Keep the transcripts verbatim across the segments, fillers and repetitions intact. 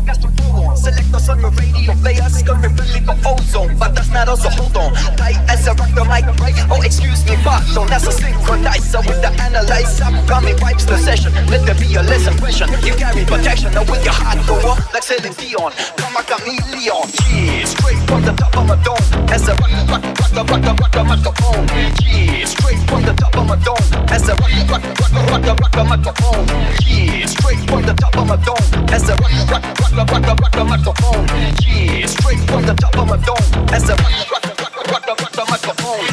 got to go on. Select us on your radio players, scurry friendly for ozone. But that's not us, so hold on. Tight as a rock the mic, right? Oh, excuse me, pardon. That's a synchronizer with the analyzer. Coming vibes the session. Let there be a less impression. You carry protection, now with your heart go up like Celine Dion. Come a chameleon. Yeah, straight from the top of my dome. As a rock, rock, rock, rock, rock, rock, rock, microphone. Yeah, straight from the top of my dome. As a rock, rock, rock, rock, rock, rock, rock, microphone. Yeah, straight from the top of my dome. As a rock, rock, rock, rock, rock, rock, rock, microphone. Yeah, straight from the top of my dome. As a rock, rock, rock, rock, rock, rock, rock, microphone.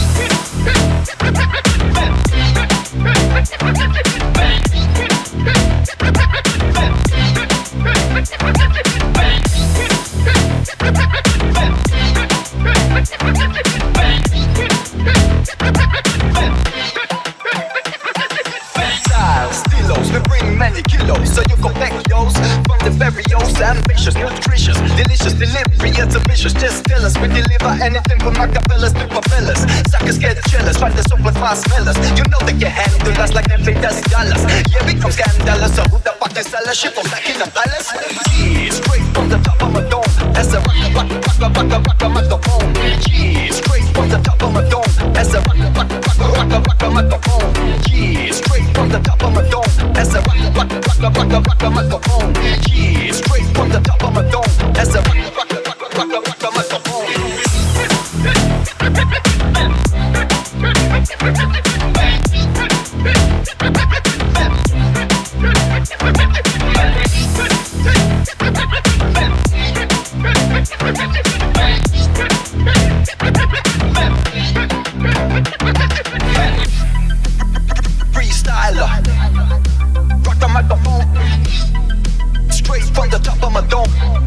We bring many kilos, so you can pack those. From the very old, ambitious, nutritious, delicious, delivery, it's ambitious. Just tell us, we deliver anything from acapellas to propellers. Suckers get jealous, find us up with fast smellers. You know they can handle us like them does dollars. Yeah, we come scandalous, so who the fuck is sellers? Shit from back in the palace. Yeah, straight from the top of my dome. As a rock, rock, rock, rock, rock, rock, rock, microphone. Yeah, straight from the top of my dome. As a rock, rock, rock, rock, rock, rock, microphone. Yeah, straight from the top of my dome. As a rock, rock, rock, rock, rock, rock, rock, microphone. Yeah, straight from the top of my dome. As a rock, rock, rock, rock, rock, rock, rock, microphone. Freestyler, rock the microphone, straight from the top of my dome.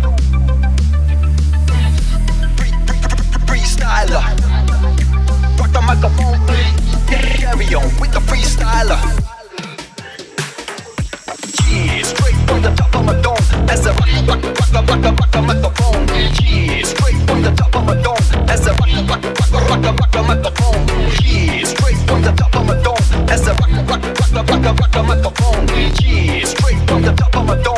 Free, free, free, freestyler, rock the microphone, carry on with the freestyler. Yeah, straight from the top of my dome. As a rock, rock, rock, rock, rock, rock, rock, microphone. Yeah, straight from the top of my dome. As a rock, rock, rock, rock, rock, rock, microphone. Yeah, straight from the top of my dome. As a rock, rock, rock, rock, rock, rock, microphone. Yeah, straight from the top of my dome.